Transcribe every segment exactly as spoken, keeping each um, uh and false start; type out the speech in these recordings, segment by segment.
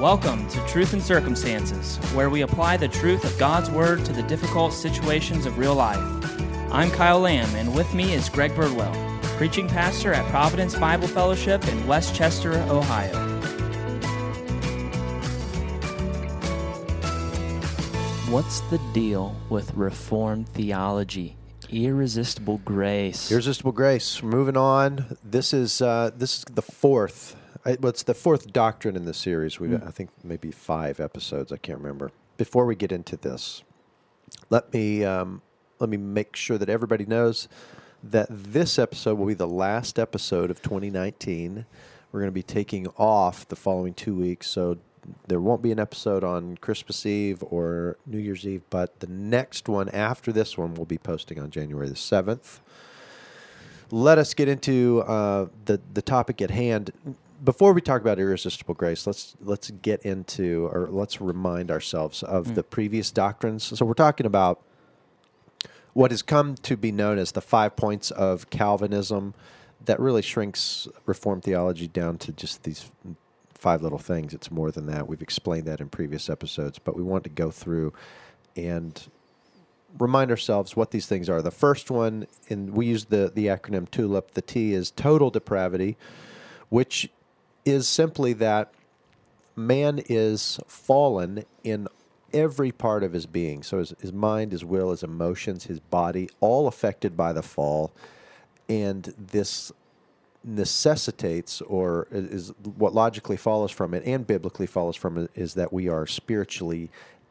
Welcome to Truth and Circumstances, where we apply the truth of God's Word to the difficult situations of real life. I'm Kyle Lamb, and with me is Greg Birdwell, preaching pastor at Providence Bible Fellowship in Westchester, Ohio. What's the deal with Reformed theology? Irresistible grace. Irresistible grace. Moving on. This is uh, this is the fourth. Well, it's the fourth doctrine in the series. We've mm. I think maybe five episodes. I can't remember. Before we get into this, let me um, let me make sure that everybody knows that this episode will be the last episode of twenty nineteen. We're going to be taking off the following two weeks, so there won't be an episode on Christmas Eve or New Year's Eve, but the next one after this one will be posting on January the seventh. Let us get into uh, the the topic at hand. Before we talk about irresistible grace, let's let's get into, or let's remind ourselves of mm. the previous doctrines. So we're talking about what has come to be known as the five points of Calvinism that really shrinks Reformed theology down to just these five little things. It's more than that. We've explained that in previous episodes, but we want to go through and remind ourselves what these things are. The first one, and we use the, the acronym TULIP, the T is total depravity, which is simply that man is fallen in every part of his being. So his, his mind, his will, his emotions, his body, all affected by the fall. And this necessitates, or is what logically follows from it and biblically follows from it, is that we are spiritually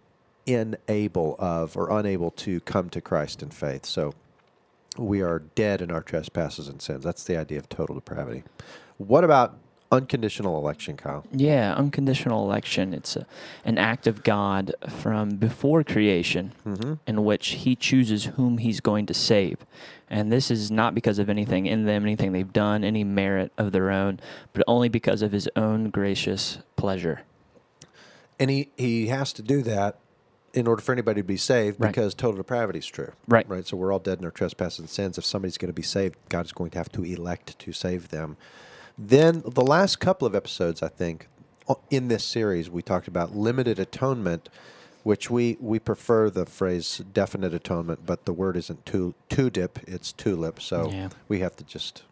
unable of or unable to come to Christ in faith. So we are dead in our trespasses and sins. That's the idea of total depravity. What about unconditional election, Kyle? Yeah, unconditional election. It's a, an act of God from before creation mm-hmm. in which he chooses whom he's going to save. And this is not because of anything in them, anything they've done, any merit of their own, but only because of his own gracious pleasure. And he, he has to do that in order for anybody to be saved, right, because total depravity is true. Right. Right. So we're all dead in our trespasses and sins. If somebody's going to be saved, God is going to have to elect to save them. Then the last couple of episodes, I think, in this series, we talked about limited atonement, which we, we prefer the phrase definite atonement, but the word isn't tu, tu-dip, it's tulip, so yeah. we have to just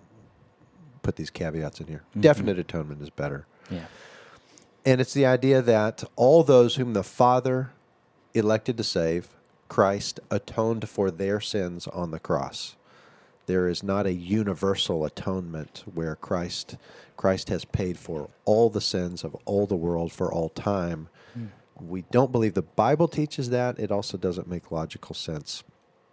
put these caveats in here. Mm-hmm. Definite atonement is better. Yeah. And it's the idea that all those whom the Father elected to save, Christ atoned for their sins on the cross. There is not a universal atonement where Christ Christ has paid for all the sins of all the world for all time. Mm. We don't believe the Bible teaches that. It also doesn't make logical sense.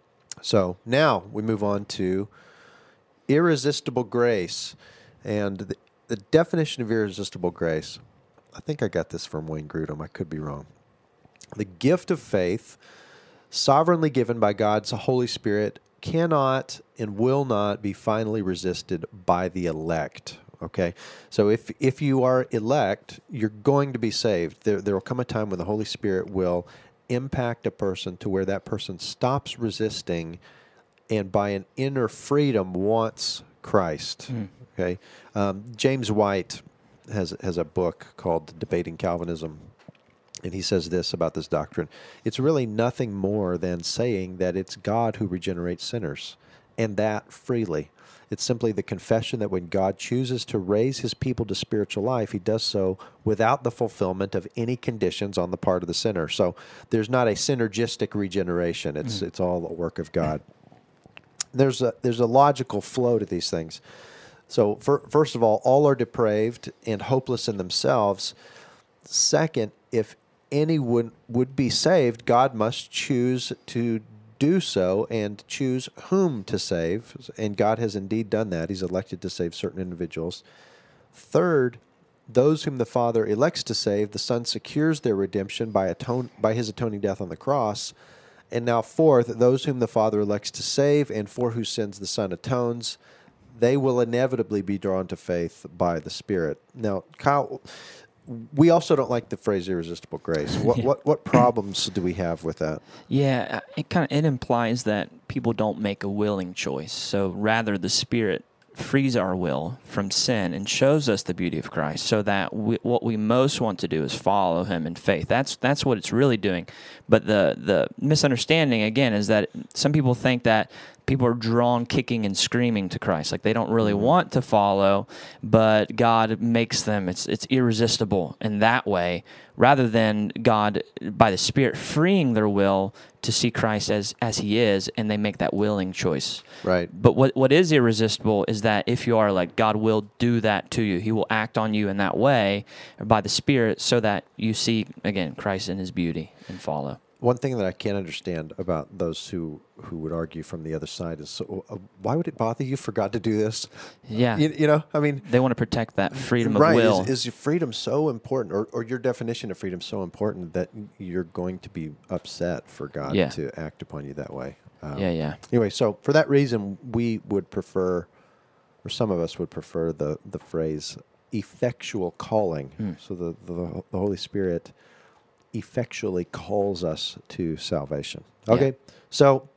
So now we move on to irresistible grace. And the, the definition of irresistible grace, I think I got this from Wayne Grudem. I could be wrong. The gift of faith, sovereignly given by God's Holy Spirit, cannot and will not be finally resisted by the elect. Okay? So if if you are elect, you're going to be saved. There there will come a time when the Holy Spirit will impact a person to where that person stops resisting and by an inner freedom wants Christ. Mm. Okay? Um, James White has has a book called Debating Calvinism. And he says this about this doctrine. It's really nothing more than saying that it's God who regenerates sinners, and that freely. It's simply the confession that when God chooses to raise his people to spiritual life, he does so without the fulfillment of any conditions on the part of the sinner. So there's not a synergistic regeneration. It's mm. it's all the work of God. There's a, there's a logical flow to these things. So for, first of all, all are depraved and hopeless in themselves. Second, if anyone would be saved, God must choose to do so and choose whom to save. And God has indeed done that. He's elected to save certain individuals. Third, those whom the Father elects to save, the Son secures their redemption by atone, by his atoning death on the cross. And now fourth, those whom the Father elects to save and for whose sins the Son atones, they will inevitably be drawn to faith by the Spirit. Now, Kyle, we also don't like the phrase irresistible grace. What yeah. what what problems do we have with that? Yeah, it kind of it implies that people don't make a willing choice. So rather, the Spirit frees our will from sin and shows us the beauty of Christ, so that we, what we most want to do is follow him in faith. That's that's what it's really doing. But the the misunderstanding, again, is that some people think that people are drawn kicking and screaming to Christ. Like they don't really want to follow, but God makes them, it's it's irresistible in that way, rather than God, by the Spirit, freeing their will to see Christ as, as he is, and they make that willing choice. Right. But what what is irresistible is that if you are like, God will do that to you. He will act on you in that way by the Spirit, so that you see, again, Christ in his beauty and follow. One thing that I can't understand about those who, who would argue from the other side is, so, uh, why would it bother you for God to do this? Yeah. You, you know, I mean... They want to protect that freedom of right, will. Is, is your freedom so important, or, or your definition of freedom so important that you're going to be upset for God Yeah. to act upon you that way? Um, Yeah, yeah. Anyway, so for that reason, we would prefer, or some of us would prefer the, the phrase effectual calling. Hmm. So the, the the Holy Spirit effectually calls us to salvation. Okay, Yeah. so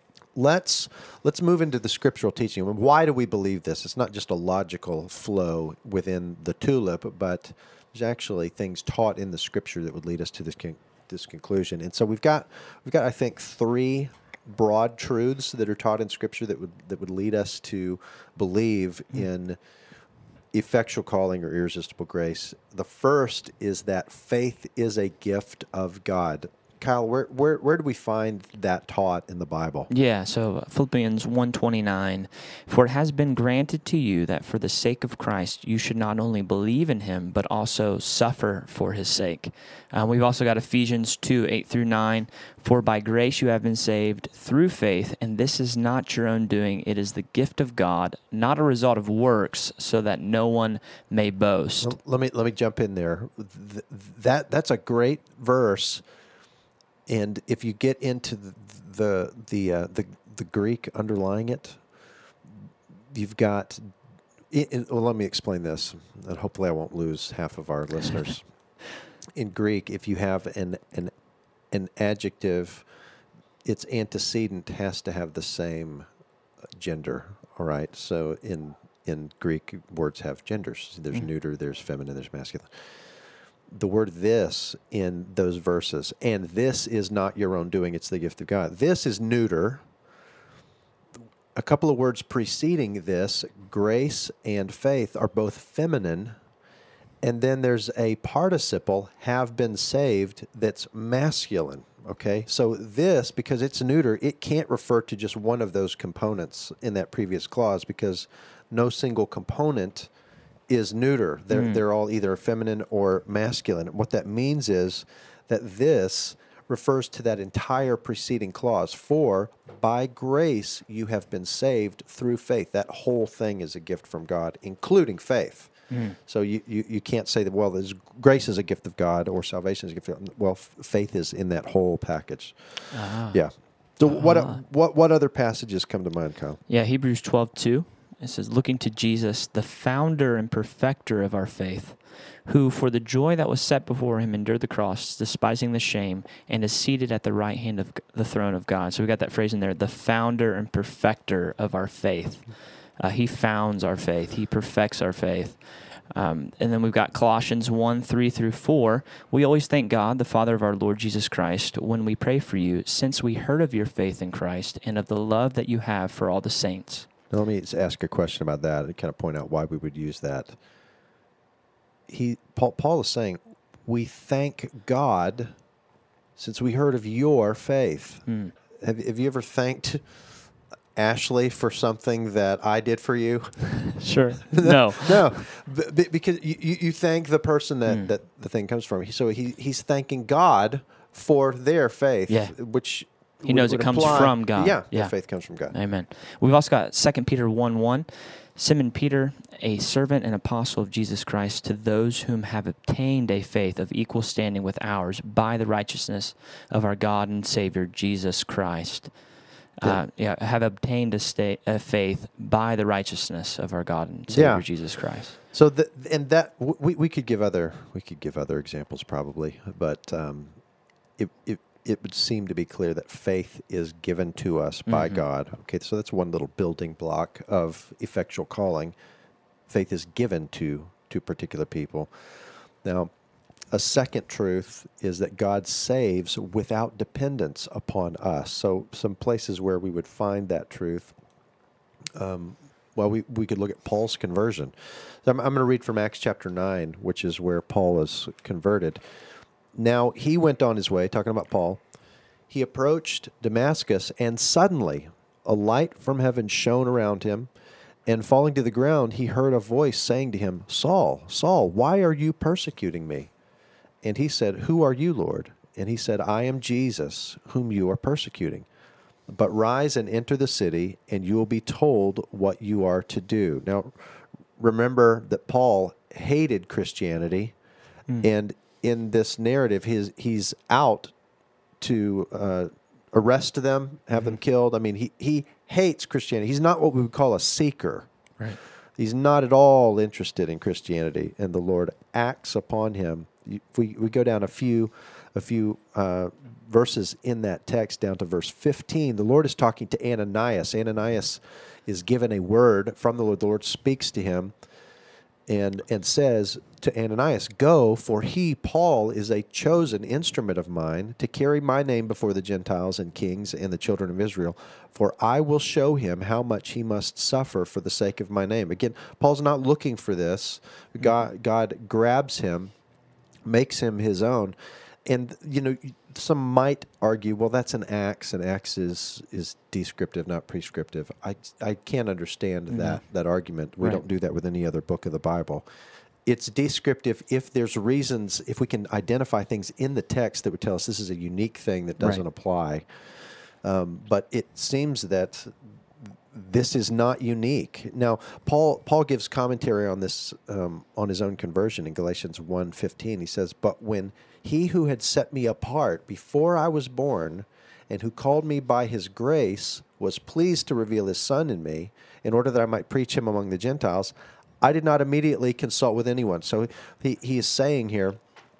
let's let's move into the scriptural teaching. Why do we believe this? It's not just a logical flow within the tulip, but there's actually things taught in the scripture that would lead us to this con- this conclusion. And so we've got we've got I think three broad truths that are taught in scripture that would that would lead us to believe mm-hmm. in effectual calling or irresistible grace. The first is that faith is a gift of God. Kyle, where where where do we find that taught in the Bible? Yeah, so Philippians one twenty-nine, for it has been granted to you that for the sake of Christ you should not only believe in him, but also suffer for his sake. Um, we've also got Ephesians two, eight through nine, for by grace you have been saved through faith, and this is not your own doing, it is the gift of God, not a result of works, so that no one may boast. Well, let me let me jump in there. Th- that that's a great verse. And if you get into the the the, uh, the the Greek underlying it, you've got. It, well, let me explain this, and hopefully I won't lose half of our listeners. In Greek, if you have an an an adjective, its antecedent has to have the same gender. All right. So in in Greek, words have genders. There's mm-hmm. neuter, there's feminine, there's masculine. The word this in those verses, and this is not your own doing, it's the gift of God. This is neuter. A couple of words preceding this, grace and faith, are both feminine. And then there's a participle, have been saved, that's masculine. Okay? So this, because it's neuter, it can't refer to just one of those components in that previous clause, because no single component is neuter. They're mm. they're all either feminine or masculine. What that means is that this refers to that entire preceding clause. For by grace you have been saved through faith. That whole thing is a gift from God, including faith. Mm. So you, you, you can't say that, well, there's, grace is a gift of God or salvation is a gift of God. Well, f- faith is in that whole package. Ah. Yeah. So ah. what what what other passages come to mind, Kyle? Yeah, Hebrews twelve two. It says, looking to Jesus, the founder and perfecter of our faith, who for the joy that was set before him endured the cross, despising the shame, and is seated at the right hand of the throne of God. So we got that phrase in there, the founder and perfecter of our faith. Uh, he founds our faith. He perfects our faith. Um, and then we've got Colossians one, three through four. We always thank God, the Father of our Lord Jesus Christ, when we pray for you, since we heard of your faith in Christ and of the love that you have for all the saints. Now, let me just ask a question about that and kind of point out why we would use that. He, Paul, Paul is saying, we thank God since we heard of your faith. Mm. Have, have you ever thanked Ashley for something that I did for you? Sure. No. No. B- because you, you thank the person that, mm. that the thing comes from. So he, he's thanking God for their faith, yeah. which... He knows it comes apply. from God. Yeah, yeah. faith comes from God. Amen. We've also got Second Peter one one. Simon Peter, a servant and apostle of Jesus Christ, to those whom have obtained a faith of equal standing with ours by the righteousness of our God and Savior, Jesus Christ. Yeah, uh, yeah have obtained a, state, a faith by the righteousness of our God and Savior, yeah. Jesus Christ. So, the, and that we we could give other we could give other examples probably, but um, if if it would seem to be clear that faith is given to us by Mm-hmm. God. Okay, so that's one little building block of effectual calling. Faith is given to to particular people. Now, a second truth is that God saves without dependence upon us. So some places where we would find that truth, um, well, we, we could look at Paul's conversion. So I'm, I'm going to read from Acts chapter nine, which is where Paul was converted. Now, he went on his way, talking about Paul. He approached Damascus, and suddenly a light from heaven shone around him. And falling to the ground, he heard a voice saying to him, Saul, Saul, why are you persecuting me? And he said, Who are you, Lord? And he said, I am Jesus, whom you are persecuting. But rise and enter the city, and you will be told what you are to do. Now, remember that Paul hated Christianity, mm. and in this narrative, he's, he's out to uh, arrest them, have mm-hmm. them killed. I mean, he, he hates Christianity. He's not what we would call a seeker. Right. He's not at all interested in Christianity, and the Lord acts upon him. If we, we go down a few a few uh, verses in that text, down to verse fifteen, the Lord is talking to Ananias. Ananias is given a word from the Lord. The Lord speaks to him and and says to Ananias, Go, for he, Paul, is a chosen instrument of mine to carry my name before the Gentiles and kings and the children of Israel, for I will show him how much he must suffer for the sake of my name. Again, Paul's not looking for this. God, God grabs him, makes him his own. And, you know, some might argue, well, that's an Acts, and Acts is, is descriptive, not prescriptive. I, I can't understand mm-hmm. that, that argument. We right. don't do that with any other book of the Bible. It's descriptive if there's reasons, if we can identify things in the text that would tell us this is a unique thing that doesn't right. apply. Um, but it seems that this is not unique. Now, Paul Paul gives commentary on this, um, on his own conversion in Galatians one fifteen. He says, But when he who had set me apart before I was born, and who called me by his grace, was pleased to reveal his Son in me, in order that I might preach him among the Gentiles, I did not immediately consult with anyone. So he, he is saying here,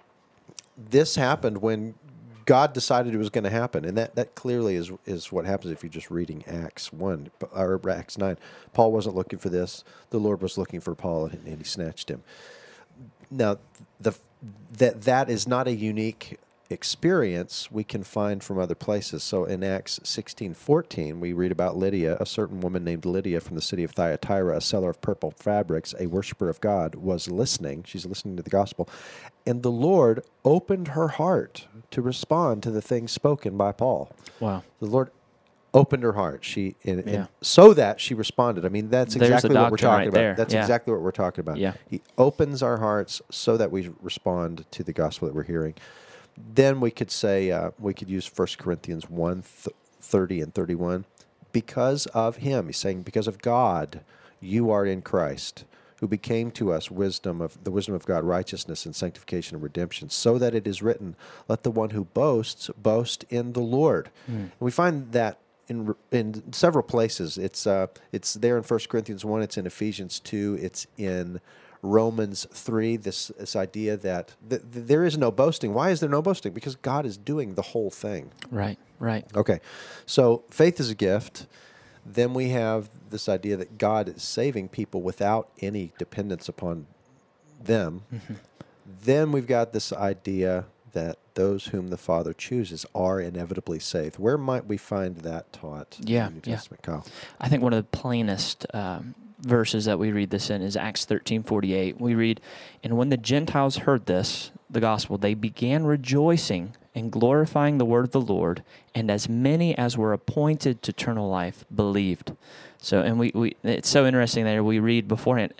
this happened when God decided it was going to happen. And that, that clearly is is what happens if you're just reading Acts one, or Acts nine. Paul wasn't looking for this. The Lord was looking for Paul, and, and he snatched him. Now, the that that is not a unique experience we can find from other places. So in Acts sixteen fourteen, we read about Lydia, a certain woman named Lydia from the city of Thyatira, a seller of purple fabrics, a worshiper of God, was listening. She's listening to the gospel. And the Lord opened her heart to respond to the things spoken by Paul. Wow. The Lord opened her heart. She and, yeah. and so that she responded. I mean, that's There's exactly what we're talking right about. there. That's yeah. exactly what we're talking about. Yeah. He opens our hearts so that we respond to the gospel that we're hearing. Then we could say, uh, we could use First Corinthians one, thirty and thirty-one. Because of him, he's saying, because of God, you are in Christ, who became to us wisdom of the wisdom of God, righteousness and sanctification and redemption, so that it is written, let the one who boasts boast in the Lord. Mm. And we find that in in several places. It's uh, it's there in First Corinthians one, it's in Ephesians two, it's in Romans three, this this idea that th- th- there is no boasting. Why is there no boasting? Because God is doing the whole thing. Right, right. Okay, so faith is a gift. Then we have this idea that God is saving people without any dependence upon them. Mm-hmm. Then we've got this idea that those whom the Father chooses are inevitably saved. Where might we find that taught yeah, in the New Testament, yeah. Kyle? I think one of the plainest um, verses that we read this in is Acts thirteen forty-eight. We read, and when the Gentiles heard this, the gospel, they began rejoicing and glorifying the word of the Lord, and as many as were appointed to eternal life believed. So, and we, we it's so interesting there. We read beforehand,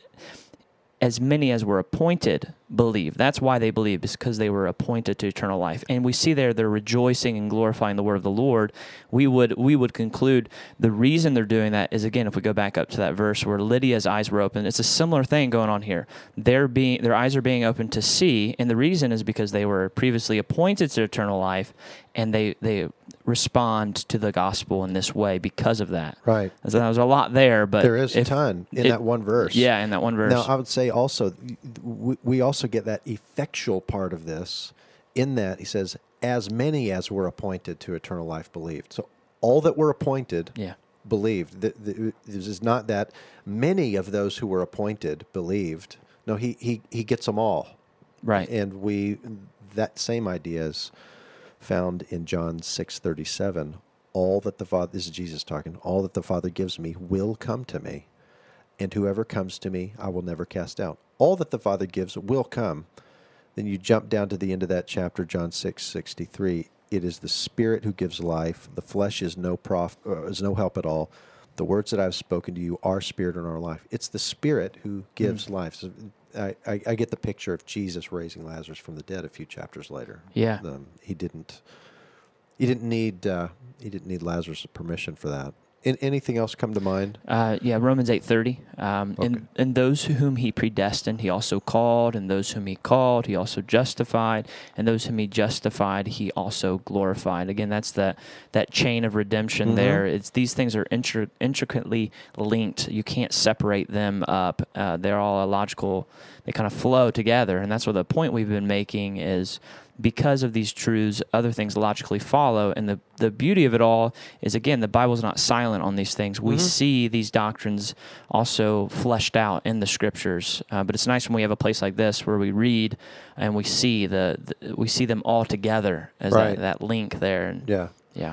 as many as were appointed believe. That's why they believe, is because they were appointed to eternal life. And we see there they're rejoicing and glorifying the word of the Lord. We would we would conclude the reason they're doing that is, again, if we go back up to that verse where Lydia's eyes were open, it's a similar thing going on here. They're being their eyes are being opened to see, and the reason is because they were previously appointed to eternal life, and they they respond to the gospel in this way because of that. Right. So there was a lot there, but there is if, a ton in it, that one verse. Yeah, in that one verse. Now, I would say also, we, we also get that effectual part of this in that he says, as many as were appointed to eternal life believed. So all that were appointed Yeah. believed. The, the, this is not that many of those who were appointed believed. No, he, he, he gets them all. Right. And we, that same idea is found in John six thirty-seven. All that the Father, this is Jesus talking, all that the Father gives me will come to me, and whoever comes to me, I will never cast out. All that the Father gives will come. Then you jump down to the end of that chapter, John six sixty-three. It is the Spirit who gives life. The flesh is no prof, uh, is no help at all. The words that I've spoken to you are spirit and are life. It's the Spirit who gives mm. life. So I, I, I get the picture of Jesus raising Lazarus from the dead a few chapters later. Yeah. Um, he didn't. He didn't need. Uh, he didn't need Lazarus' permission for that. In, anything else come to mind? Uh, yeah, Romans eight thirty. Um, Okay. and, and those whom he predestined, he also called. And those whom he called, he also justified. And those whom he justified, he also glorified. Again, that's that that chain of redemption Mm-hmm. there. It's these things are intri- intricately linked. You can't separate them up. Uh, they're all a logical. They kind of flow together. And that's what the point we've been making is. Because of these truths, other things logically follow. And the, the beauty of it all is, again, the Bible's not silent on these things. We Mm-hmm. see these doctrines also fleshed out in the Scriptures. Uh, but it's nice when we have a place like this where we read and we see the, the we see them all together as Right. that, that link there. And, Yeah. Yeah.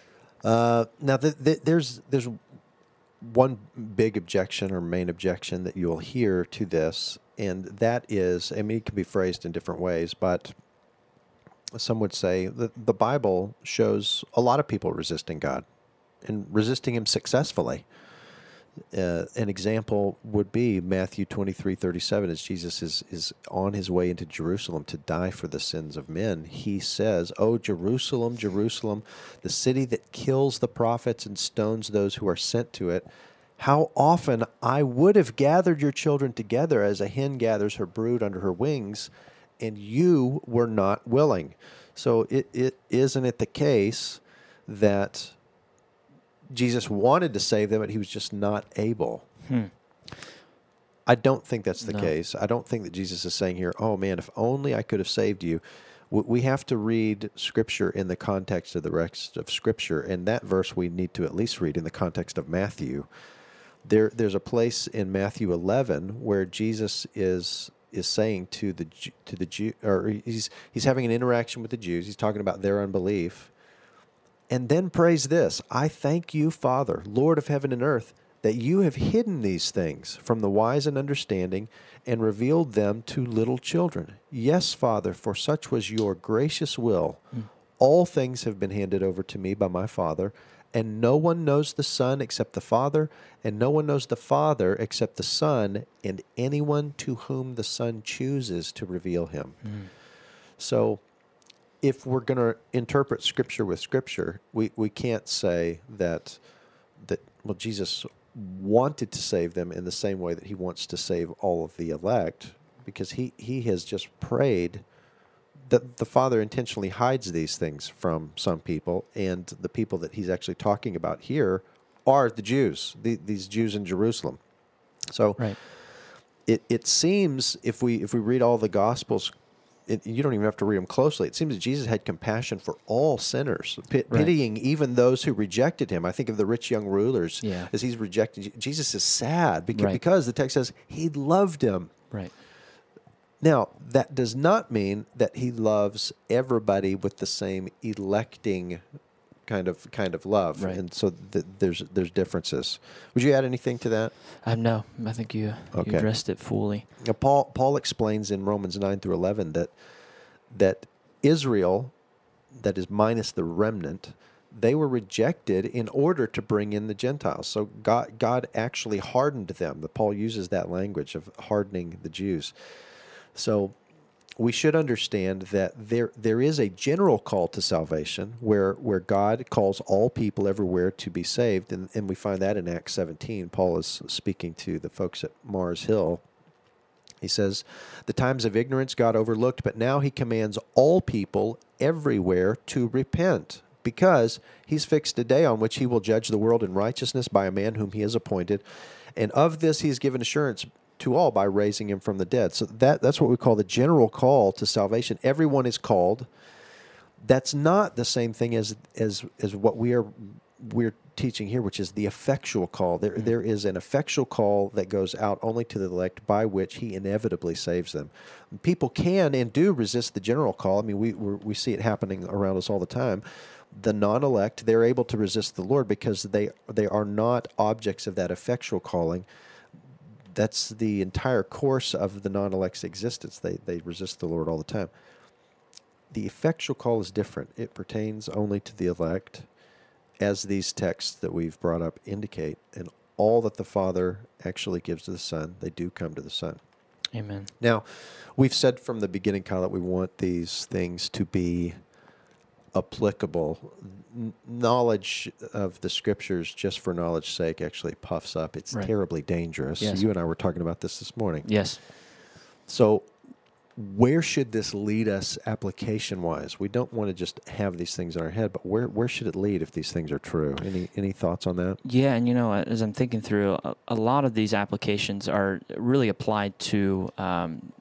Uh, now, the, the, there's there's one big objection or main objection that you'll hear to this, and that is, I mean, it can be phrased in different ways, but some would say that the Bible shows a lot of people resisting God and resisting Him successfully. Uh, an example would be Matthew twenty-three thirty-seven. As Jesus is, is on his way into Jerusalem to die for the sins of men, he says, "O Jerusalem, Jerusalem, the city that kills the prophets and stones those who are sent to it, how often I would have gathered your children together as a hen gathers her brood under her wings, and you were not willing." So it, it isn't it the case that Jesus wanted to save them, but he was just not able? Hmm. I don't think that's the No. case. I don't think that Jesus is saying here, oh man, if only I could have saved you. We have to read Scripture in the context of the rest of Scripture, and that verse we need to at least read in the context of Matthew. There, there's a place in Matthew eleven where Jesus is is saying to the Ju- to the Jew, or he's he's having an interaction with the Jews. He's talking about their unbelief, and then prays this: "I thank you, Father, Lord of heaven and earth, that you have hidden these things from the wise and understanding and revealed them to little children. Yes, Father, for such was your gracious will. Mm. All things have been handed over to me by my Father, and no one knows the Son except the Father, and no one knows the Father except the Son, and anyone to whom the Son chooses to reveal him." Mm. So if we're going to interpret Scripture with Scripture, we, we can't say that, that, well, Jesus wanted to save them in the same way that he wants to save all of the elect, because he, he has just prayed that the Father intentionally hides these things from some people, and the people that he's actually talking about here are the Jews, the, these Jews in Jerusalem. So Right. it it seems, if we if we read all the Gospels, it, you don't even have to read them closely. It seems that Jesus had compassion for all sinners, p- Right. pitying even those who rejected him. I think of the rich young rulers Yeah. as he's rejected. Jesus is sad because, Right. because the text says he loved him. Right. Now, that does not mean that he loves everybody with the same electing kind of kind of love, Right. and so th- there's there's differences. Would you add anything to that? Um, no, I think you, Okay. you addressed it fully. Now, Paul Paul explains in Romans nine through eleven that that Israel, that is minus the remnant, they were rejected in order to bring in the Gentiles. So God God actually hardened them. But Paul uses that language of hardening the Jews. So we should understand that there there is a general call to salvation where where God calls all people everywhere to be saved, and, and we find that in Acts seventeen. Paul is speaking to the folks at Mars Hill. He says, "The times of ignorance God overlooked, but now he commands all people everywhere to repent, because he's fixed a day on which he will judge the world in righteousness by a man whom he has appointed. And of this he has given assurance to all by raising him from the dead." So that that's what we call the general call to salvation. Everyone is called. That's not the same thing as as as what we are we're teaching here, which is the effectual call. There mm-hmm. there is an effectual call that goes out only to the elect, by which he inevitably saves them. People can and do resist the general call. I mean, we we're, we see it happening around us all the time. The non-elect, they're able to resist the Lord because they they are not objects of that effectual calling. That's the entire course of the non-elect's existence. They they resist the Lord all the time. The effectual call is different. It pertains only to the elect, as these texts that we've brought up indicate, and all that the Father actually gives to the Son, they do come to the Son. Amen. Now, we've said from the beginning, Kyle, that we want these things to be applicable. N- knowledge of the Scriptures just for knowledge's sake actually puffs up. It's right. terribly dangerous. Yes. You and I were talking about this this morning. Yes. So where should this lead us application-wise? We don't want to just have these things in our head, but where where should it lead if these things are true? Any any thoughts on that? Yeah, and you know, as I'm thinking through, a, a lot of these applications are really applied to, um,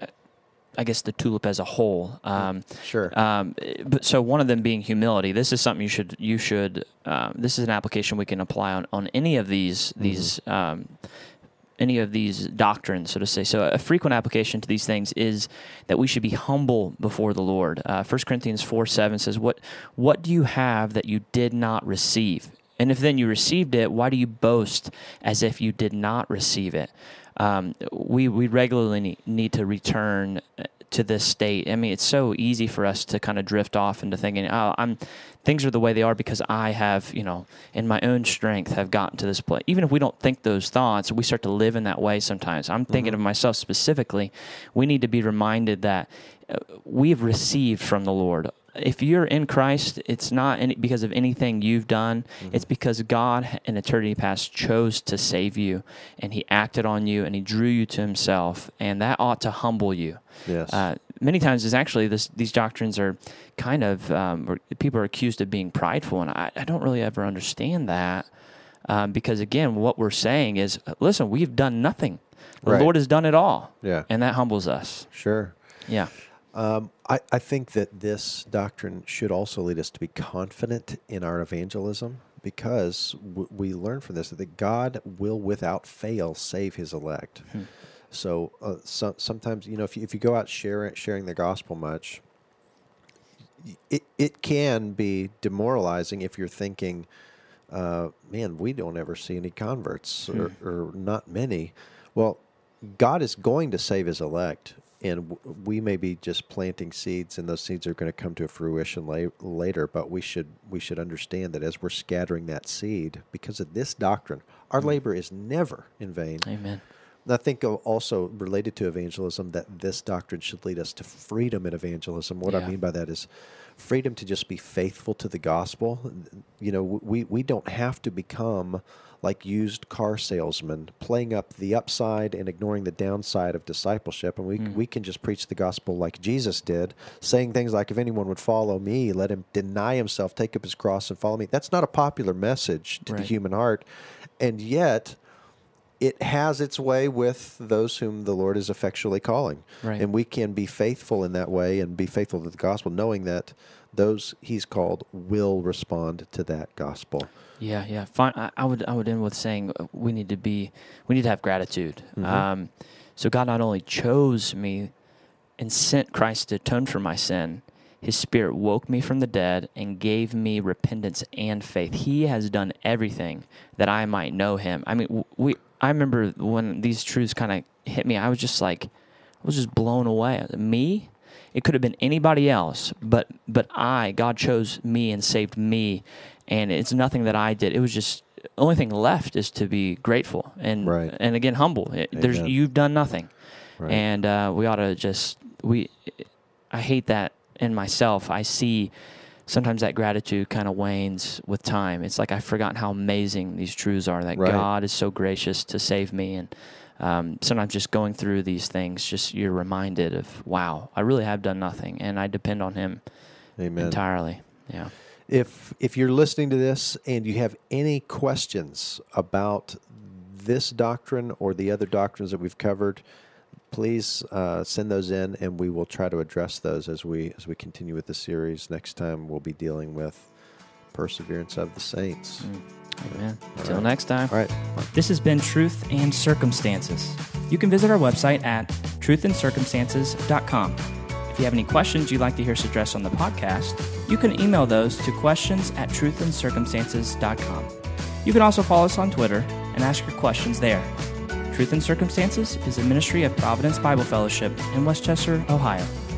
I guess, the tulip as a whole. Um, sure. Um, but so one of them being humility. This is something you should you should. Um, this is an application we can apply on, on any of these mm-hmm. these. Um, any of these doctrines, so to say. So a frequent application to these things is that we should be humble before the Lord. Uh, First Corinthians four seven says, what, what do you have that you did not receive? And if then you received it, why do you boast as if you did not receive it? Um, we, we regularly need, need to return to this state. I mean, it's so easy for us to kind of drift off into thinking, oh, I'm things are the way they are because I have, you know, in my own strength have gotten to this place. Even if we don't think those thoughts, we start to live in that way sometimes. I'm thinking mm-hmm. of myself specifically. We need to be reminded that uh, we've received from the Lord. If you're in Christ, it's not any, because of anything you've done. Mm-hmm. It's because God in eternity past chose to save you, and He acted on you, and He drew you to Himself, and that ought to humble you. Yes. Uh, many times, is actually this, these doctrines are kind of um, or people are accused of being prideful, and I, I don't really ever understand that um, because again, what we're saying is, listen, we've done nothing. The right. Lord has done it all. Yeah, and that humbles us. Sure. Yeah. Um, I, I think that this doctrine should also lead us to be confident in our evangelism because w- we learn from this that God will without fail save His elect. Hmm. So, uh, so sometimes, you know, if you, if you go out sharing, sharing the gospel much, it, it can be demoralizing if you're thinking, uh, man, we don't ever see any converts hmm. or, or not many. Well, God is going to save His elect. And we may be just planting seeds, and those seeds are going to come to fruition la- later. But we should we should understand that as we're scattering that seed, because of this doctrine, our labor is never in vain. Amen. And I think also related to evangelism, that this doctrine should lead us to freedom in evangelism. What yeah. I mean by that is freedom to just be faithful to the gospel. You know, we we don't have to become like used car salesmen, playing up the upside and ignoring the downside of discipleship. And we mm. we can just preach the gospel like Jesus did, saying things like, if anyone would follow me, let him deny himself, take up his cross, and follow me. That's not a popular message to right. the human heart. And yet, it has its way with those whom the Lord is effectually calling. Right. And we can be faithful in that way and be faithful to the gospel, knowing that those He's called will respond to that gospel. Yeah, yeah. Fine. I, I would I would end with saying we need to be we need to have gratitude. Mm-hmm. Um, so God not only chose me and sent Christ to atone for my sin, His Spirit woke me from the dead and gave me repentance and faith. He has done everything that I might know Him. I mean, we. I remember when these truths kind of hit me, I was just like, I was just blown away. Me? It could have been anybody else, but but I, God chose me and saved me, and it's nothing that I did. It was just, the only thing left is to be grateful and right. and again, humble. It, there's You've done nothing. Right. And uh, we ought to just, we. I hate that in myself. I see sometimes that gratitude kind of wanes with time. It's like I've forgotten how amazing these truths are, that right. God is so gracious to save me. And um, sometimes just going through these things, just you're reminded of, wow, I really have done nothing, and I depend on Him Amen. entirely. Yeah. If if you're listening to this and you have any questions about this doctrine or the other doctrines that we've covered, please uh, send those in, and we will try to address those as we as we continue with the series. Next time, we'll be dealing with perseverance of the saints. Mm. Amen. All Until right. next time. All right. This has been Truth and Circumstances. You can visit our website at truth and circumstances dot com. If you have any questions you'd like to hear us address on the podcast, you can email those to questions at truth and circumstances dot com. You can also follow us on Twitter and ask your questions there. Truth and Circumstances is a ministry of Providence Bible Fellowship in Westchester, Ohio.